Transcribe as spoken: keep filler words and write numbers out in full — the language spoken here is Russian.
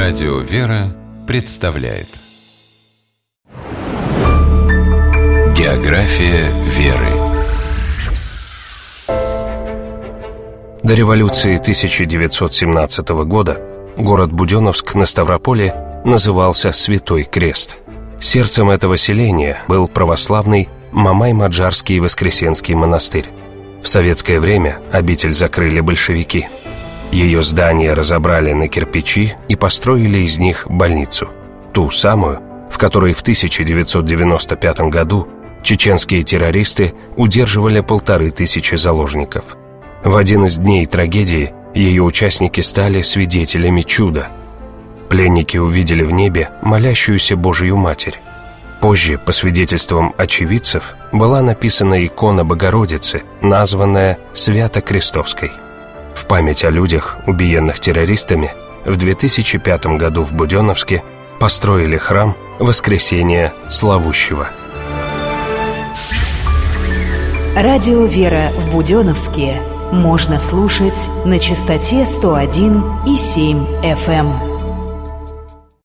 Радио «Вера» представляет География веры. До революции тысяча девятьсот семнадцатого года город Буденновск на Ставрополе назывался Святой Крест. Сердцем этого селения был православный Мамай-Маджарский Воскресенский монастырь. В советское время обитель закрыли большевики. Ее здание разобрали на кирпичи и построили из них больницу. Ту самую, в которой в тысяча девятьсот девяносто пятом году чеченские террористы удерживали полторы тысячи заложников. В один из дней трагедии ее участники стали свидетелями чуда. Пленники увидели в небе молящуюся Божию Матерь. Позже, по свидетельствам очевидцев, была написана икона Богородицы, названная Свято-Крестовской. В память о людях, убиенных террористами, в две тысячи пятом году в Буденновске построили храм Воскресения Славущего. Радио «Вера» в Буденновске можно слушать на частоте сто один и семь эф эм.